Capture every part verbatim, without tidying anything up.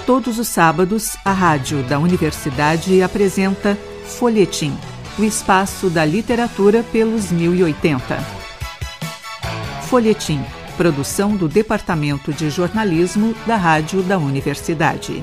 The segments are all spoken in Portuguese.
Todos os sábados, a rádio da Universidade apresenta Folhetim, o espaço da literatura pelos mil e oitenta. Folhetim, produção do Departamento de Jornalismo da Rádio da Universidade.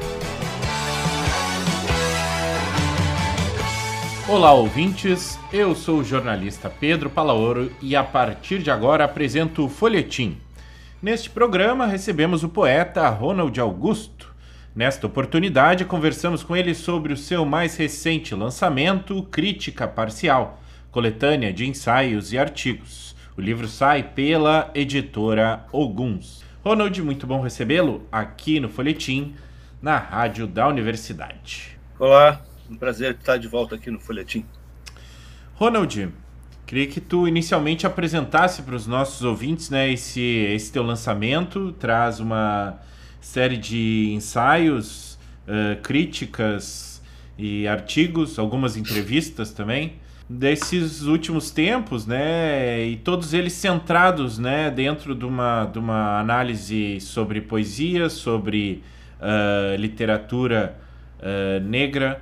Olá, ouvintes. Eu sou o jornalista Pedro Palaoro e a partir de agora apresento o Folhetim. Neste programa recebemos o poeta Ronald Augusto. Nesta oportunidade conversamos com ele sobre o seu mais recente lançamento, Crítica Parcial, coletânea de ensaios e artigos. O livro sai pela editora Oguns. Ronald, muito bom recebê-lo aqui no Folhetim, na rádio da Universidade. Olá, um prazer estar de volta aqui no Folhetim. Ronald, queria que tu inicialmente apresentasse para os nossos ouvintes, né, esse, esse teu lançamento. Traz uma série de ensaios, uh, críticas e artigos, algumas entrevistas também, desses últimos tempos, né, e todos eles centrados, né, dentro de uma, de uma análise sobre poesia, sobre uh, literatura uh, negra.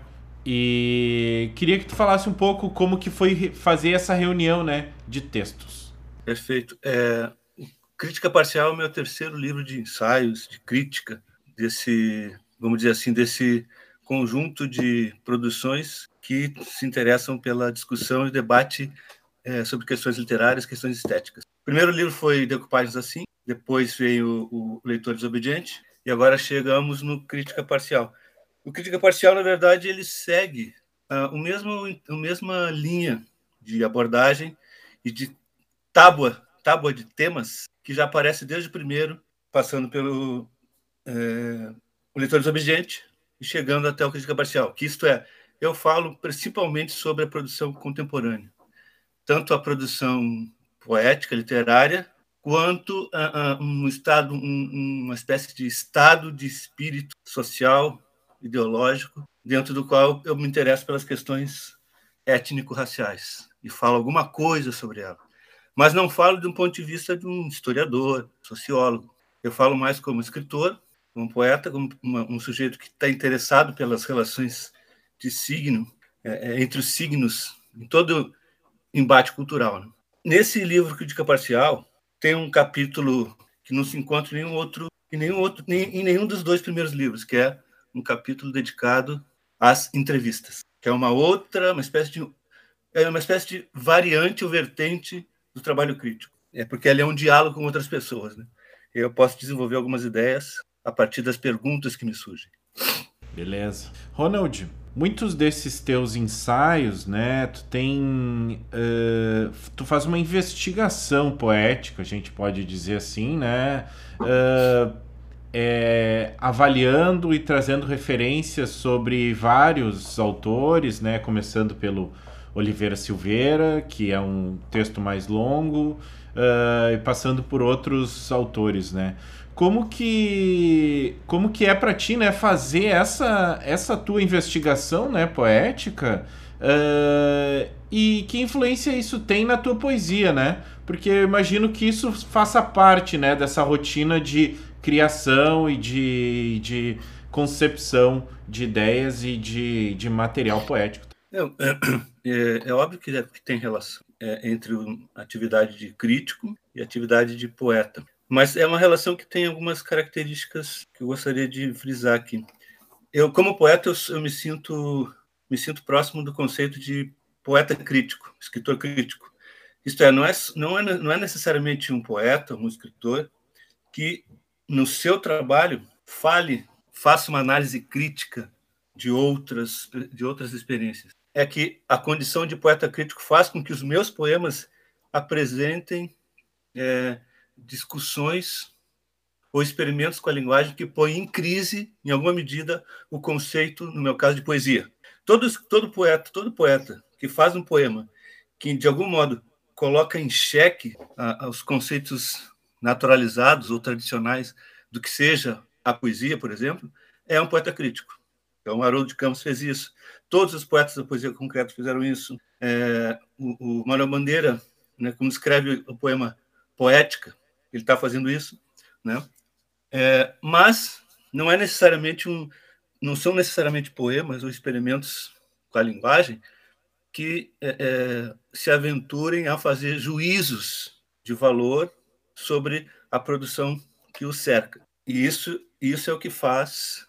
E queria que tu falasse um pouco como que foi fazer essa reunião, né, de textos. Perfeito. É, Crítica Parcial é o meu terceiro livro de ensaios, de crítica, desse, vamos dizer assim, desse conjunto de produções que se interessam pela discussão e debate é, sobre questões literárias, questões estéticas. O primeiro livro foi Decoupagens Assim, depois veio o Leitor Desobediente, e agora chegamos no Crítica Parcial. O Crítica Parcial, na verdade, ele segue uh, o mesmo, a mesma linha de abordagem e de tábua, tábua de temas que já aparece desde o primeiro, passando pelo é, o Leitor Desobediente e chegando até o Crítica Parcial, que isto é, eu falo principalmente sobre a produção contemporânea, tanto a produção poética, literária, quanto a, a um estado, um, uma espécie de estado de espírito social, ideológico, dentro do qual eu me interesso pelas questões étnico-raciais e falo alguma coisa sobre ela. Mas não falo de um ponto de vista de um historiador, sociólogo. Eu falo mais como escritor, como poeta, como uma, um sujeito que está interessado pelas relações de signo, é, entre os signos, em todo embate cultural, né? Nesse livro Crítica Parcial, tem um capítulo que não se encontra em nenhum outro, em nenhum, outro, nem, em nenhum dos dois primeiros livros, que é um capítulo dedicado às entrevistas, que é uma outra, uma espécie de, é uma espécie de variante ou vertente do trabalho crítico. É porque ele é um diálogo com outras pessoas, né? Eu posso desenvolver algumas ideias a partir das perguntas que me surgem. Beleza. Ronald, muitos desses teus ensaios, né, tu tem, uh, tu faz uma investigação poética, a gente pode dizer assim, né, uh, é, avaliando e trazendo referências sobre vários autores, né, começando pelo Oliveira Silveira, que é um texto mais longo, uh, e passando por outros autores, né? Como que, como que é para ti, né, fazer essa, essa tua investigação, né, poética, uh, e que influência isso tem na tua poesia, né? Porque eu imagino que isso faça parte, né, dessa rotina de criação e de, de concepção de ideias e de, de material poético. É, é, é óbvio que, é, que tem relação é, entre a atividade de crítico e a atividade de poeta. Mas é uma relação que tem algumas características que eu gostaria de frisar aqui. Eu, como poeta, eu, eu me sinto me sinto próximo do conceito de poeta crítico, escritor crítico. Isto é, não é, não é, não é necessariamente um poeta, um escritor, que no seu trabalho fale, faça uma análise crítica de outras, de outras experiências. É que a condição de poeta crítico faz com que os meus poemas apresentem é, discussões ou experimentos com a linguagem que põem em crise, em alguma medida, o conceito, no meu caso, de poesia. Todo, todo poeta, todo poeta que faz um poema que, de algum modo, coloca em xeque a, a, os conceitos naturalizados ou tradicionais do que seja a poesia, por exemplo, é um poeta crítico. Então, Haroldo de Campos fez isso. Todos os poetas da poesia concreta fizeram isso. É, o, o Manuel Bandeira, né, como escreve o poema Poética, ele está fazendo isso, né? É, mas não é necessariamente um, não são necessariamente poemas ou experimentos com a linguagem que é, é, se aventurem a fazer juízos de valor sobre a produção que o cerca. E isso, isso é o que faz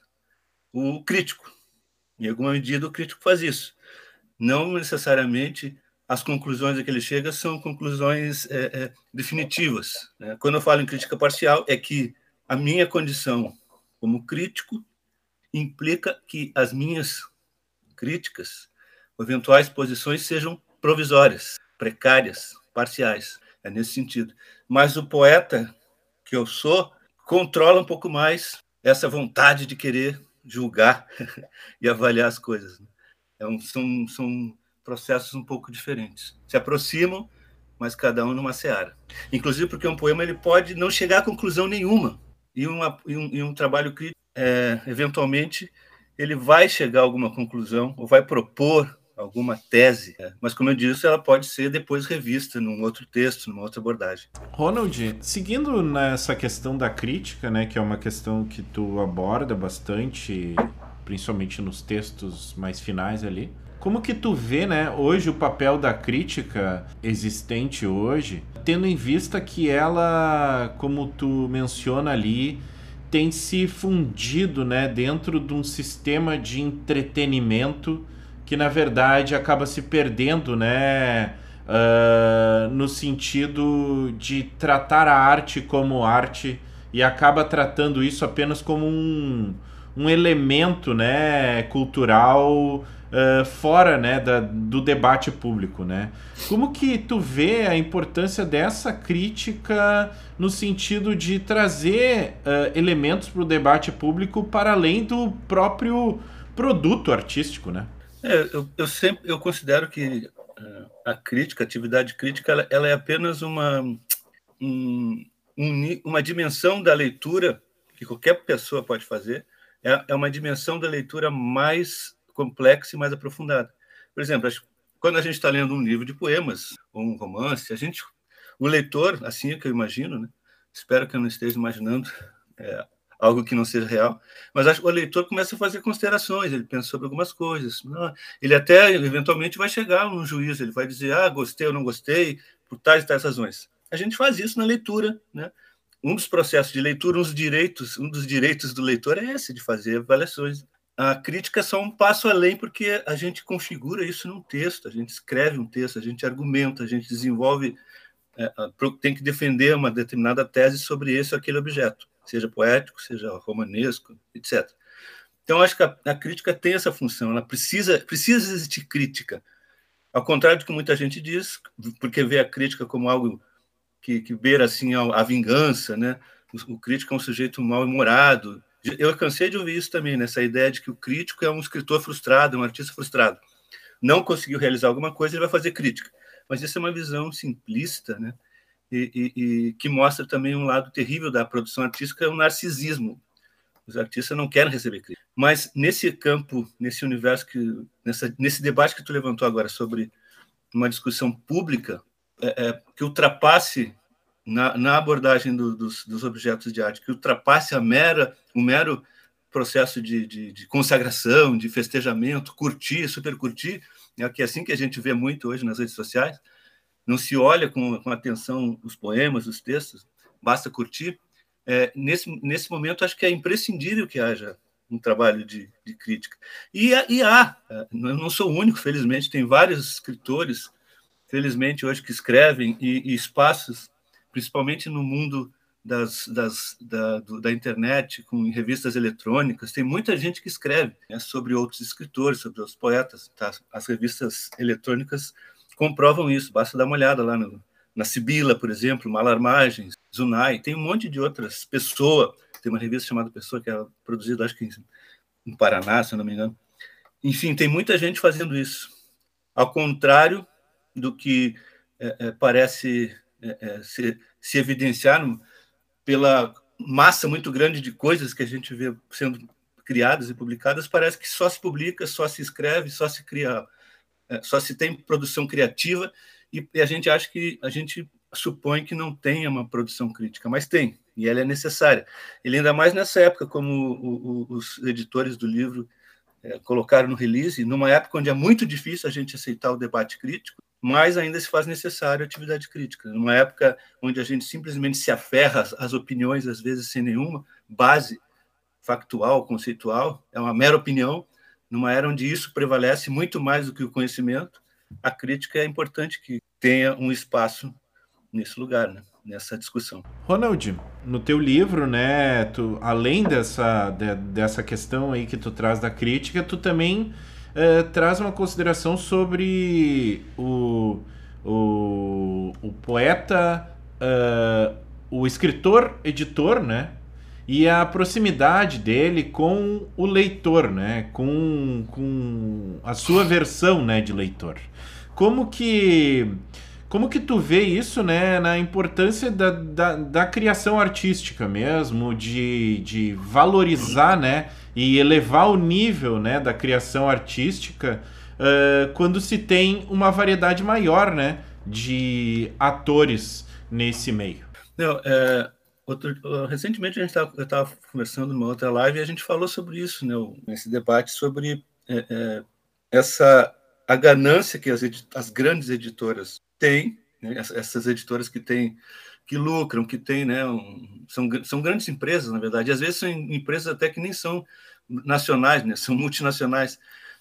o crítico. Em alguma medida, o crítico faz isso. Não necessariamente as conclusões a que ele chega são conclusões é, é, definitivas, né? Quando eu falo em crítica parcial, é que a minha condição como crítico implica que as minhas críticas, eventuais posições, sejam provisórias, precárias, parciais. É nesse sentido. Mas o poeta que eu sou controla um pouco mais essa vontade de querer julgar e avaliar as coisas. É um, são, são processos um pouco diferentes. Se aproximam, mas cada um numa seara. Inclusive porque um poema ele pode não chegar a conclusão nenhuma. E, uma, e, um, e um trabalho crítico, é, eventualmente, ele vai chegar a alguma conclusão ou vai propor alguma tese, é. Mas, como eu disse, ela pode ser depois revista num outro texto, numa outra abordagem. Ronald, seguindo nessa questão da crítica, né, que é uma questão que tu aborda bastante, principalmente nos textos mais finais ali, como que tu vê, né, hoje o papel da crítica existente hoje, tendo em vista que ela, como tu menciona ali, tem se fundido, né, dentro de um sistema de entretenimento que, na verdade, acaba se perdendo, né, uh, no sentido de tratar a arte como arte e acaba tratando isso apenas como um, um elemento, né, cultural uh, fora, né, da, do debate público, né? Como que tu vê a importância dessa crítica no sentido de trazer uh, elementos para o debate público para além do próprio produto artístico, né? É, eu, eu sempre eu considero que uh, a crítica, a atividade crítica, ela, ela é apenas uma, um, um, uma dimensão da leitura que qualquer pessoa pode fazer, é, é uma dimensão da leitura mais complexa e mais aprofundada. Por exemplo, quando a gente está lendo um livro de poemas ou um romance, a gente, o leitor, assim é que eu imagino, né? Espero que eu não esteja imaginando é, algo que não seja real, mas acho que o leitor começa a fazer considerações, ele pensa sobre algumas coisas, ele até eventualmente vai chegar num juízo, ele vai dizer, ah, gostei ou não gostei, por tais e tais razões. A gente faz isso na leitura, né? Um dos processos de leitura, um dos direitos, um dos direitos do leitor é esse, de fazer avaliações. A crítica é só um passo além, porque a gente configura isso num texto, a gente escreve um texto, a gente argumenta, a gente desenvolve, é, tem que defender uma determinada tese sobre esse ou aquele objeto, seja poético, seja romanesco, etcétera. Então, acho que a, a crítica tem essa função, ela precisa, precisa existir crítica, ao contrário do que muita gente diz, porque vê a crítica como algo que, que beira assim, a, a vingança, né? O, o crítico é um sujeito mal-humorado. Eu cansei de ouvir isso também, nessa ideia de que o crítico é um escritor frustrado, um artista frustrado. Não conseguiu realizar alguma coisa, ele vai fazer crítica. Mas isso é uma visão simplista, né? E, e, e que mostra também um lado terrível da produção artística, é o narcisismo. Os artistas não querem receber crítica. Mas nesse campo, nesse universo, que, nessa, nesse debate que tu levantou agora sobre uma discussão pública, é, é, que ultrapasse, na, na abordagem do, dos, dos objetos de arte, que ultrapasse a mera, o mero processo de, de, de consagração, de festejamento, curtir, super curtir, é que é assim que a gente vê muito hoje nas redes sociais. Não se olha com, com atenção os poemas, os textos, basta curtir. É, nesse, nesse momento, acho que é imprescindível que haja um trabalho de, de crítica. E, e há, eu não sou o único, felizmente, tem vários escritores, felizmente, hoje que escrevem, e, e espaços, principalmente no mundo das, das, da, do, da internet, com revistas eletrônicas, tem muita gente que escreve, né, sobre outros escritores, sobre outros poetas. Tá? As revistas eletrônicas comprovam isso, basta dar uma olhada lá no, na Sibila, por exemplo, Malarmagens, Zunai, tem um monte de outras. Pessoa, tem uma revista chamada Pessoa, que é produzida, acho que em Paraná, se eu não me engano. Enfim, tem muita gente fazendo isso. Ao contrário do que é, é, parece é, é, se, se evidenciar pela massa muito grande de coisas que a gente vê sendo criadas e publicadas, parece que só se publica, só se escreve, só se cria, é, só se tem produção criativa, e, e a gente acha que, a gente supõe que não tenha uma produção crítica, mas tem. e ela é necessária. Ele ainda mais nessa época, como o, o, os editores do livro é, colocaram no release, numa época onde é muito difícil a gente aceitar o debate crítico, mas ainda se faz necessário a atividade crítica. Numa época onde a gente simplesmente se aferra às, às opiniões, às vezes sem nenhuma base factual, conceitual, é uma mera opinião, numa era onde isso prevalece muito mais do que o conhecimento, a crítica é importante que tenha um espaço nesse lugar, né? Nessa discussão. Ronald, no teu livro, né, tu, além dessa, de, dessa questão aí que tu traz da crítica, tu também eh, traz uma consideração sobre o, o, o poeta, uh, o escritor, editor, né, e a proximidade dele com o leitor, né, com, com a sua versão, né, de leitor. Como que... Como que tu vê isso, né, na importância da, da, da criação artística mesmo, de, de valorizar, né, e elevar o nível, né, da criação artística uh, quando se tem uma variedade maior, né, de atores nesse meio? Não, é, outro, recentemente a gente estava conversando numa outra live e a gente falou sobre isso, né, nesse debate sobre é, é, essa a ganância que as, as grandes editoras tem, né, essas editoras que têm, que lucram, que têm, né, um, são, são grandes empresas, na verdade, e às vezes são empresas até que nem são nacionais, né, são multinacionais,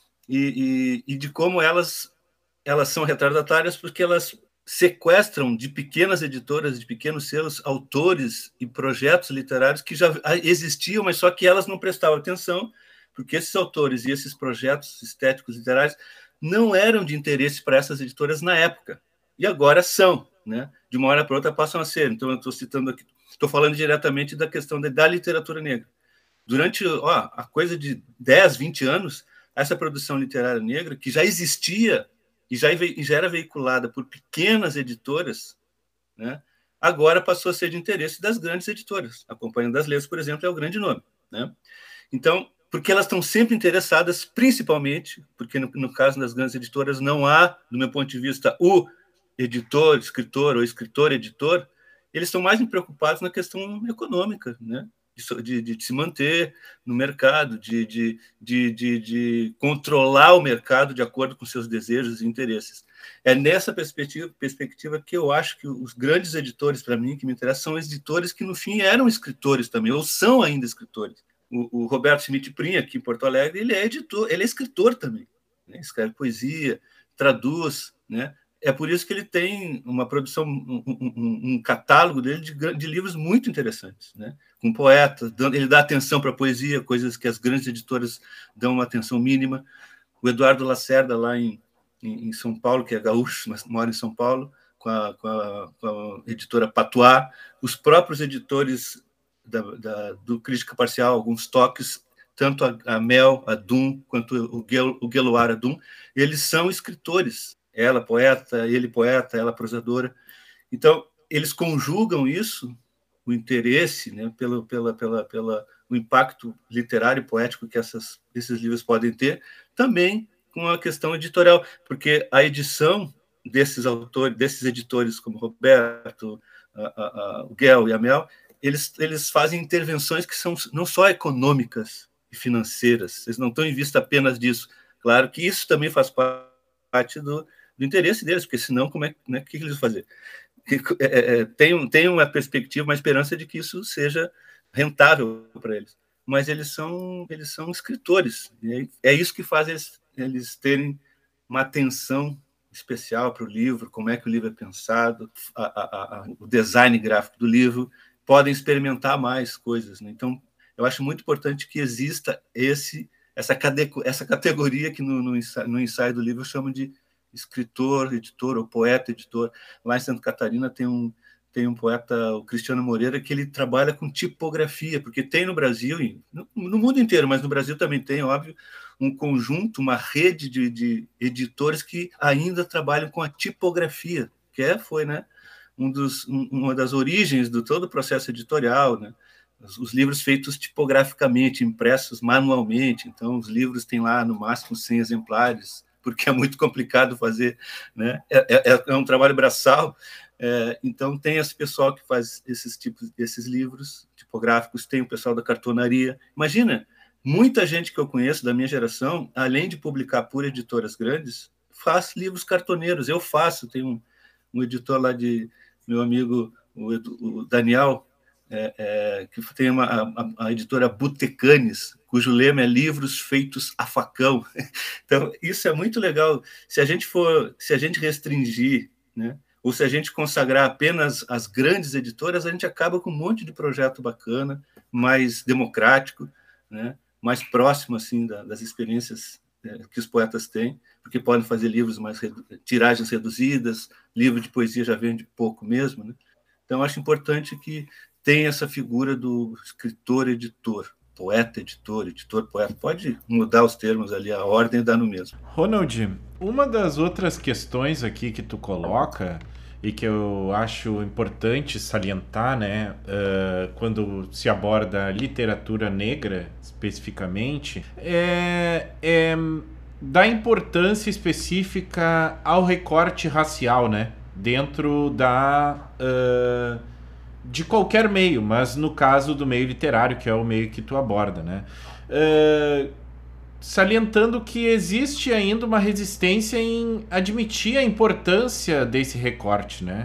e, e, e de como elas, elas são retardatárias porque elas sequestram de pequenas editoras, de pequenos selos, autores e projetos literários que já existiam, mas só que elas não prestavam atenção, porque esses autores e esses projetos estéticos literários não eram de interesse para essas editoras na época, e agora são, né? De uma hora para outra passam a ser. Então, eu estou citando aqui, estou falando diretamente da questão de, da literatura negra. Durante ó, a coisa de dez, vinte anos, essa produção literária negra, que já existia e já, e já era veiculada por pequenas editoras, né? Agora passou a ser de interesse das grandes editoras. A Companhia das Letras, por exemplo, é o grande nome, né? Então, porque elas estão sempre interessadas, principalmente, porque no, no caso das grandes editoras não há, do meu ponto de vista, o editor, escritor ou escritor-editor, eles estão mais preocupados na questão econômica, né? De, de, de se manter no mercado, de, de, de, de, de controlar o mercado de acordo com seus desejos e interesses. É nessa perspectiva, perspectiva que eu acho que os grandes editores, para mim, que me interessam, são editores que, no fim, eram escritores também, ou são ainda escritores. O, o Roberto Schmidt Prim, aqui em Porto Alegre, ele é editor, ele é escritor também, né? Escreve poesia, traduz, né? É por isso que ele tem uma produção, um, um, um catálogo dele de, de livros muito interessantes, né? Com poetas, ele dá atenção para a poesia, coisas que as grandes editoras dão uma atenção mínima. O Eduardo Lacerda, lá em, em, em São Paulo, que é gaúcho, mas mora em São Paulo, com a, com a, com a editora Patois, os próprios editores Da, da, do Crítica Parcial, alguns toques, tanto a, a Mel, a Dum, quanto o, Gel, o Geloar, a Dum, eles são escritores. Ela poeta, ele poeta, ela prosadora. Então, eles conjugam isso, o interesse, né, pelo, pela, pela, pela, o impacto literário e poético que essas, esses livros podem ter, também com a questão editorial, porque a edição desses autores, desses editores como Roberto, a, a, a, o Gel e a Mel, Eles, eles fazem intervenções que são não só econômicas e financeiras, eles não estão em vista apenas disso. Claro que isso também faz parte do, do interesse deles, porque senão, como é, né, o que eles vão fazer? É, é, tem, tem uma perspectiva, uma esperança de que isso seja rentável para eles. Mas eles são, eles são escritores, e é isso que faz eles, eles terem uma atenção especial para o livro, como é que o livro é pensado, a, a, a, o design gráfico do livro, podem experimentar mais coisas, né? Então, eu acho muito importante que exista esse, essa, essa categoria que no, no, ensaio, no ensaio do livro eu chamo de escritor, editor, ou poeta, editor. Lá em Santa Catarina tem um, tem um poeta, o Cristiano Moreira, que ele trabalha com tipografia, porque tem no Brasil, no, no mundo inteiro, mas no Brasil também tem, óbvio, um conjunto, uma rede de, de editores que ainda trabalham com a tipografia, que é, foi, né? Um dos, um, uma das origens do todo o processo editorial, né? Os, os livros feitos tipograficamente, impressos manualmente. Então, os livros têm lá, no máximo, cem exemplares, porque é muito complicado fazer, né? É, é, é um trabalho braçal, É, então, tem esse pessoal que faz esses tipos, esses livros tipográficos, tem o pessoal da cartonaria. Imagina, muita gente que eu conheço da minha geração, além de publicar por editoras grandes, faz livros cartoneiros. Eu faço, tem um, um editor lá de meu amigo, o, o Daniel, é, é, que tem uma, a, a editora Botecanes, cujo lema é Livros Feitos a Facão. Então, isso é muito legal. Se a gente for, se a gente restringir, né, ou se a gente consagrar apenas as grandes editoras, a gente acaba com um monte de projeto bacana, mais democrático, né, mais próximo assim das experiências que os poetas têm, porque podem fazer livros mais tiragens reduzidas, livro de poesia já vende pouco mesmo, né? Então acho importante que tenha essa figura do escritor-editor, poeta-editor, editor-poeta. Pode mudar os termos ali, a ordem dá no mesmo. Ronald, uma das outras questões aqui que tu coloca e que eu acho importante salientar, né, uh, quando se aborda a literatura negra especificamente, é, é da importância específica ao recorte racial, né, dentro da uh, de qualquer meio, mas no caso do meio literário, que é o meio que tu aborda, né, uh, salientando que existe ainda uma resistência em admitir a importância desse recorte, né?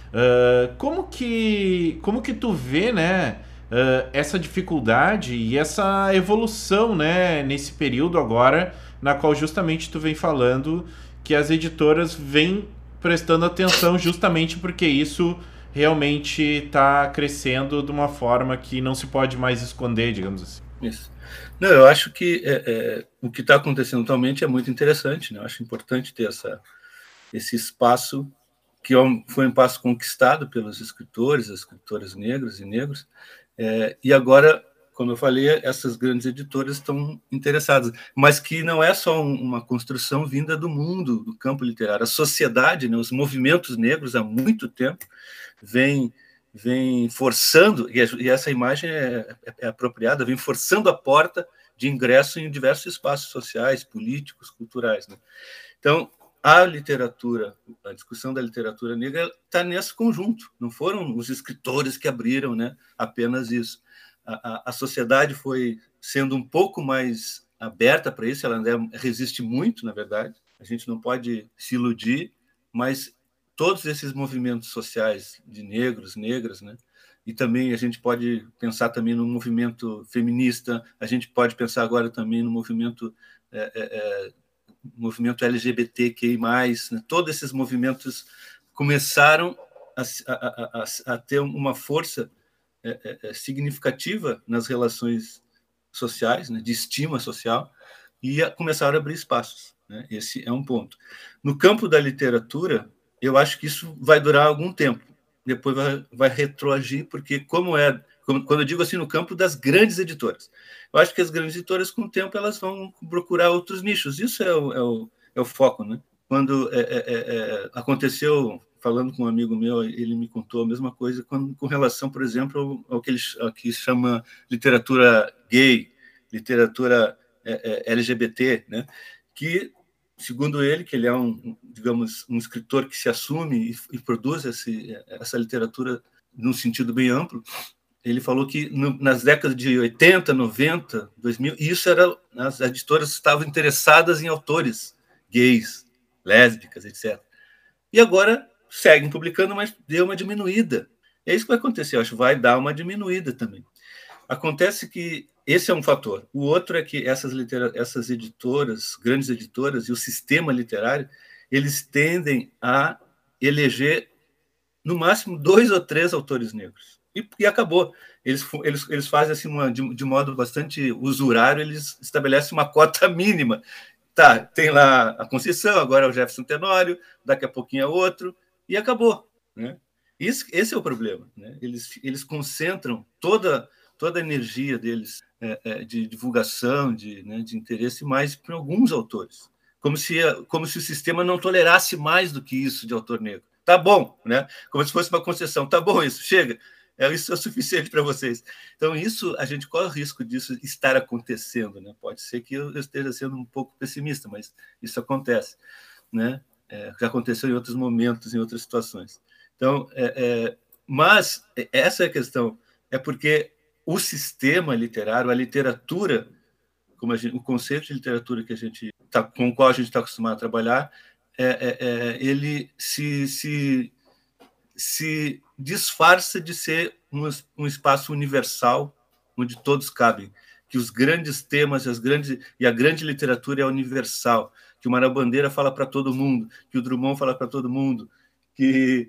Uh, como que como que tu vê, né, uh, essa dificuldade e essa evolução, né, nesse período agora, na qual justamente tu vem falando que as editoras vêm prestando atenção justamente porque isso realmente está crescendo de uma forma que não se pode mais esconder, digamos assim. Isso. Não, eu acho que é, é, o que está acontecendo atualmente é muito interessante, né? Eu acho importante ter essa, esse espaço, que foi um espaço conquistado pelos escritores, as escritoras negras e negros, é, e agora, como eu falei, essas grandes editoras estão interessadas, mas que não é só um, uma construção vinda do mundo, do campo literário. A sociedade, né, os movimentos negros, há muito tempo, vêm vem forçando, e essa imagem é, é apropriada, vem forçando a porta de ingresso em diversos espaços sociais, políticos, culturais, né? Então, a literatura, a discussão da literatura negra está nesse conjunto, não foram os escritores que abriram, né, apenas isso. A, a, a sociedade foi sendo um pouco mais aberta para isso, ela ainda resiste muito, na verdade, a gente não pode se iludir, mas todos esses movimentos sociais de negros, negras, né? E também a gente pode pensar também no movimento feminista, a gente pode pensar agora também no movimento, é, é, movimento L G B T Q I mais, né? Todos esses movimentos começaram a, a, a, a ter uma força é, é, significativa nas relações sociais, né? De estima social, e a, começaram a abrir espaços, né? Esse é um ponto. No campo da literatura, eu acho que isso vai durar algum tempo. Depois vai, vai retroagir, porque como é, como, quando eu digo assim, no campo das grandes editoras, eu acho que as grandes editoras, com o tempo, elas vão procurar outros nichos. Isso é o, é o, é o foco, né? Quando é, é, é, aconteceu, falando com um amigo meu, ele me contou a mesma coisa quando, com relação, por exemplo, ao, ao que ele ao que chama literatura gay, literatura é, é, L G B T, né? Que, segundo ele, que ele é um, digamos, um escritor que se assume e, e produz esse, essa literatura num sentido bem amplo, ele falou que no, nas décadas de oitenta, noventa, dois mil, isso era, as editoras estavam interessadas em autores gays, lésbicas, etcétera. E agora seguem publicando, mas deu uma diminuída. É isso que vai acontecer, eu acho, vai dar uma diminuída também. Acontece que esse é um fator. O outro é que essas, litera- essas editoras, grandes editoras e o sistema literário, eles tendem a eleger, no máximo, dois ou três autores negros. E, e acabou. Eles, eles, eles fazem assim, uma, de, de modo bastante usurário, eles estabelecem uma cota mínima. Tá, tem lá a Conceição, agora é o Jefferson Tenório, daqui a pouquinho é outro, e acabou, né? Isso, esse é o problema, né? Eles, eles concentram toda... toda a energia deles é, é, de divulgação, de, né, de interesse mais para alguns autores, como se, como se o sistema não tolerasse mais do que isso de autor negro. Tá bom, né? Como se fosse uma concessão. Tá bom isso, chega. É, isso é o suficiente para vocês. Então, isso, a gente corre o risco disso estar acontecendo, né? Pode ser que eu esteja sendo um pouco pessimista, mas isso acontece, né? É, já aconteceu em outros momentos, em outras situações. Então, é, é, mas essa é a questão. É porque o sistema literário, a literatura, como a gente, o conceito de literatura que a gente tá, com o qual a gente está acostumado a trabalhar, é, é, é, ele se, se, se disfarça de ser um, um espaço universal onde todos cabem, que os grandes temas as grandes, e a grande literatura é universal, que o Manuel Bandeira fala para todo mundo, que o Drummond fala para todo mundo, que,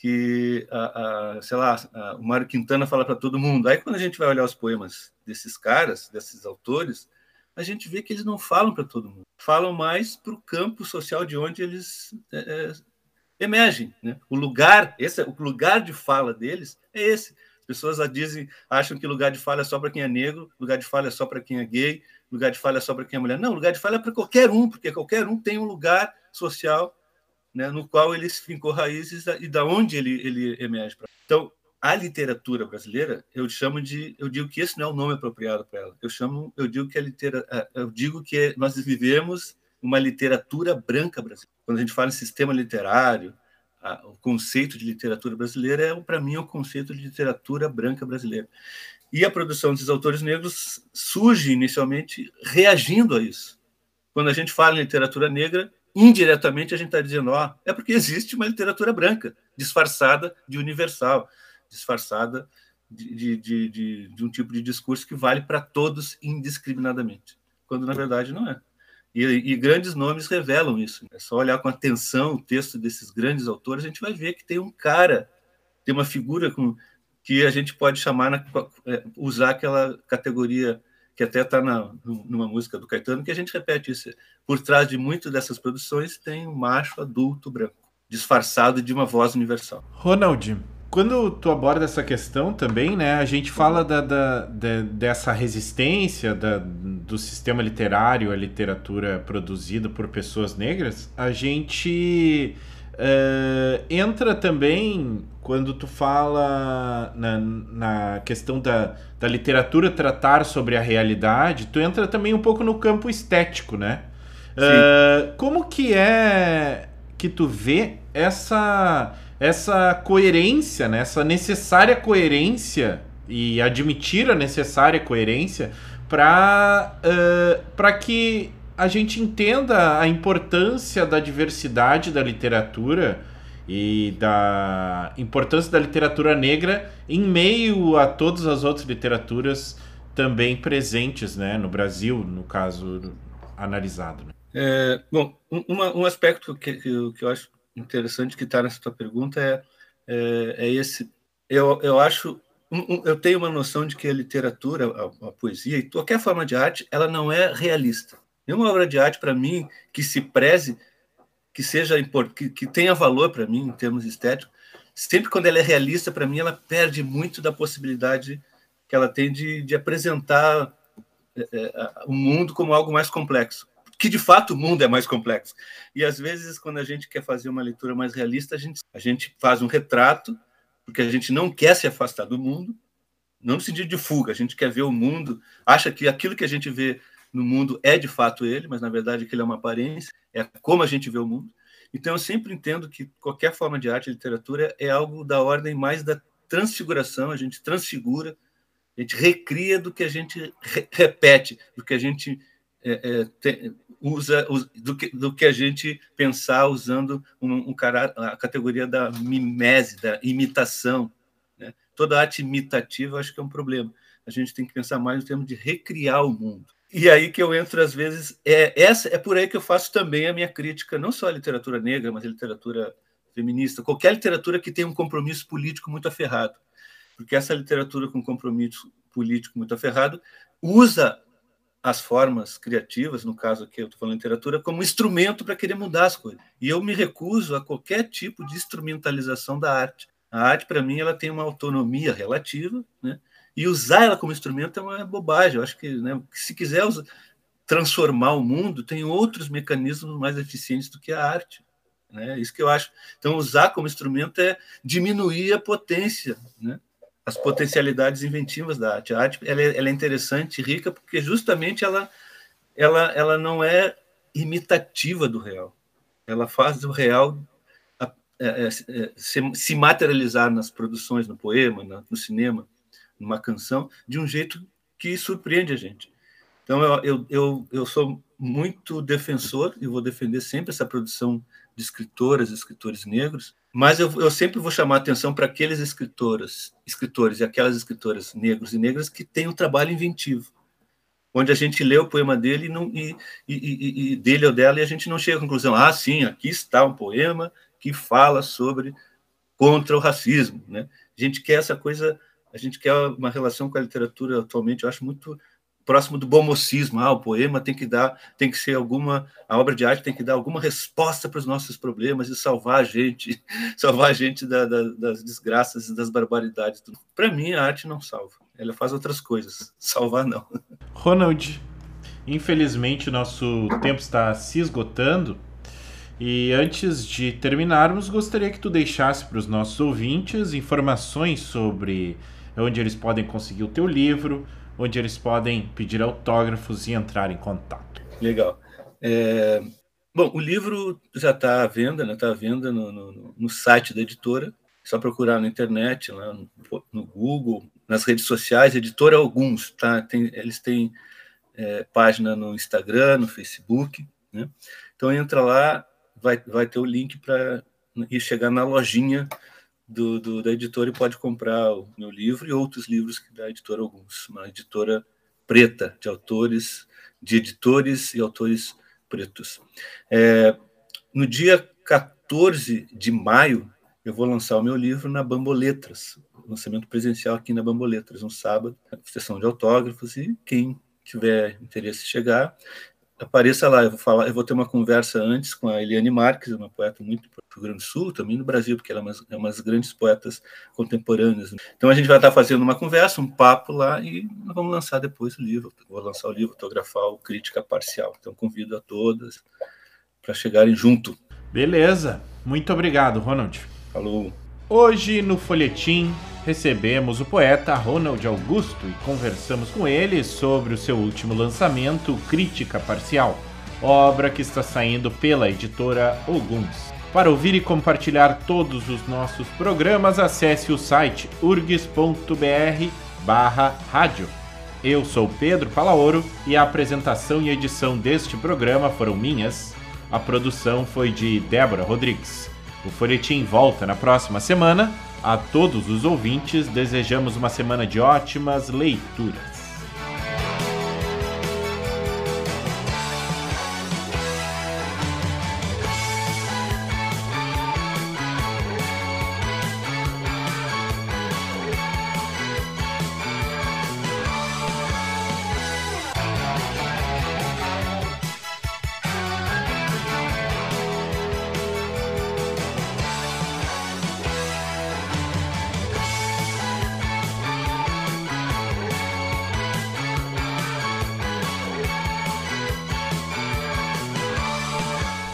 que a, a, sei lá, a, o Mário Quintana fala para todo mundo. Aí, quando a gente vai olhar os poemas desses caras, desses autores, a gente vê que eles não falam para todo mundo, falam mais para o campo social de onde eles é, é, emergem, né? O lugar, esse, o lugar de fala deles é esse. As pessoas dizem, acham que lugar de fala é só para quem é negro, lugar de fala é só para quem é gay, lugar de fala é só para quem é mulher. Não, lugar de fala é para qualquer um, porque qualquer um tem um lugar social, né, no qual ele fincou raízes e da onde ele, ele emerge. Então, a literatura brasileira, eu chamo de, eu digo que esse não é o nome apropriado para ela. Eu chamo, eu digo que a litera, eu digo que nós vivemos uma literatura branca brasileira. Quando a gente fala em sistema literário, a, o conceito de literatura brasileira é, para mim, é o conceito de literatura branca brasileira. E a produção desses autores negros surge inicialmente reagindo a isso. Quando a gente fala em literatura negra, indiretamente a gente está dizendo, ó, é porque existe uma literatura branca disfarçada de universal, disfarçada de, de, de, de, de um tipo de discurso que vale para todos indiscriminadamente, quando na verdade não é. E, e grandes nomes revelam isso. É só olhar com atenção o texto desses grandes autores, a gente vai ver que tem um cara, tem uma figura com, que a gente pode chamar, na, usar aquela categoria que até está numa música do Caetano, que a gente repete isso. Por trás de muitas dessas produções tem um macho adulto branco, disfarçado de uma voz universal. Ronald, quando tu aborda essa questão também, né, a gente fala da, da, da, dessa resistência da, do sistema literário à literatura produzida por pessoas negras, a gente uh, entra também quando tu fala na, na questão da, da literatura tratar sobre a realidade, tu entra também um pouco no campo estético, né? Uh, como que é que tu vê essa... essa coerência, né? Essa necessária coerência e admitir a necessária coerência para uh, para que a gente entenda a importância da diversidade da literatura e da importância da literatura negra em meio a todas as outras literaturas também presentes, né, no Brasil, no caso analisado. Né? É, bom, uma, um aspecto que, que, que eu acho interessante que está nessa tua pergunta é, é, é esse. Eu, eu acho, um, um, eu tenho uma noção de que a literatura, a, a poesia e qualquer forma de arte, ela não é realista. Nenhuma obra de arte, para mim, que se preze, que seja que, que tenha valor para mim em termos estéticos, sempre quando ela é realista, para mim, ela perde muito da possibilidade que ela tem de, de apresentar é, é, o mundo como algo mais complexo. Que de fato o mundo é mais complexo. E às vezes, quando a gente quer fazer uma leitura mais realista, a gente, a gente faz um retrato, porque a gente não quer se afastar do mundo, não no sentido de fuga, a gente quer ver o mundo, acha que aquilo que a gente vê no mundo é de fato ele, mas na verdade aquilo é uma aparência, é como a gente vê o mundo. Então eu sempre entendo que qualquer forma de arte e literatura é algo da ordem mais da transfiguração, a gente transfigura, a gente recria do que a gente re- repete, do que a gente é, é, tem, usa, do que, do que a gente pensar usando um, um cara, a categoria da mimese, da imitação. Né? Toda arte imitativa eu acho que é um problema. A gente tem que pensar mais no termo de recriar o mundo. E aí que eu entro, às vezes, é, essa, é por aí que eu faço também a minha crítica, não só à literatura negra, mas à literatura feminista, qualquer literatura que tenha um compromisso político muito aferrado. Porque essa literatura com compromisso político muito aferrado usa as formas criativas, no caso aqui eu estou falando de literatura, como instrumento para querer mudar as coisas. E eu me recuso a qualquer tipo de instrumentalização da arte. A arte, para mim, ela tem uma autonomia relativa, né? E usar ela como instrumento é uma bobagem. Eu acho que, né, se quiser usar, transformar o mundo, tem outros mecanismos mais eficientes do que a arte. Né? Isso que eu acho. Então, usar como instrumento é diminuir a potência, né? As potencialidades inventivas da arte. A arte ela é, ela é interessante e rica porque justamente ela, ela, ela não é imitativa do real. Ela faz do real é, é, se, se materializar nas produções, no poema, na, no cinema, numa canção, de um jeito que surpreende a gente. Então, eu, eu, eu, eu sou muito defensor, e vou defender sempre essa produção de escritoras e escritores negros, mas eu, eu sempre vou chamar a atenção para aqueles escritores, escritores e aquelas escritoras negros e negras que têm um trabalho inventivo, onde a gente lê o poema dele e, não, e, e, e, e dele ou dela, e a gente não chega à conclusão, ah, sim, aqui está um poema que fala sobre contra o racismo, né? A gente quer essa coisa, a gente quer uma relação com a literatura atualmente, eu acho muito próximo do bomocismo. Ah, o poema tem que dar, tem que ser alguma, a obra de arte tem que dar alguma resposta para os nossos problemas e salvar a gente, salvar a gente da, da, das desgraças e das barbaridades. Para mim, a arte não salva. Ela faz outras coisas. Salvar, não. Ronald, infelizmente o nosso tempo está se esgotando. E antes de terminarmos, gostaria que tu deixasse para os nossos ouvintes informações sobre onde eles podem conseguir o teu livro, onde eles podem pedir autógrafos e entrar em contato. Legal. É, bom, o livro já está à venda, né? Está à venda no, no, no site da editora. É só procurar na internet, lá no, no Google, nas redes sociais, Editora Alguns. Tá? Tem, eles têm é, página no Instagram, no Facebook, né? Então entra lá, vai, vai ter o link para ir chegar na lojinha Do, do, da editora e pode comprar o meu livro e outros livros da Editora Alguns, uma editora preta, de autores, de editores e autores pretos. É, no dia quatorze de maio, eu vou lançar o meu livro na Bamboletras, lançamento presencial aqui na Bamboletras, um sábado, sessão de autógrafos, e quem tiver interesse em chegar, apareça lá. Eu vou falar, eu vou ter uma conversa antes com a Eliane Marques, uma poeta muito do Rio Grande do Sul, também no Brasil, porque ela é uma, é uma das grandes poetas contemporâneas. Então a gente vai estar fazendo uma conversa, um papo lá, e nós vamos lançar depois o livro. Vou lançar o livro, autografar o Crítica Parcial. Então convido a todas para chegarem junto. Beleza. Muito obrigado, Ronald. Falou. Hoje, no Folhetim, recebemos o poeta Ronald Augusto e conversamos com ele sobre o seu último lançamento, Crítica Parcial, obra que está saindo pela editora Alguns. Para ouvir e compartilhar todos os nossos programas, acesse o site urgs ponto br barra rádio. Eu sou Pedro Palaoro e a apresentação e edição deste programa foram minhas. A produção foi de Débora Rodrigues. O Folhetim volta na próxima semana. A todos os ouvintes, desejamos uma semana de ótimas leituras.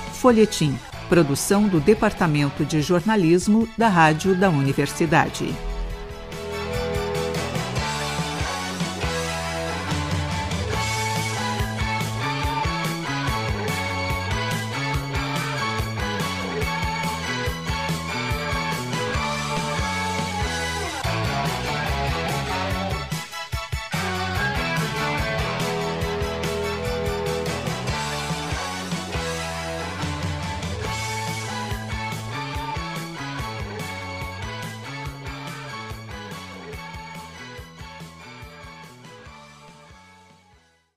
Folhetim, produção do Departamento de Jornalismo da Rádio da Universidade.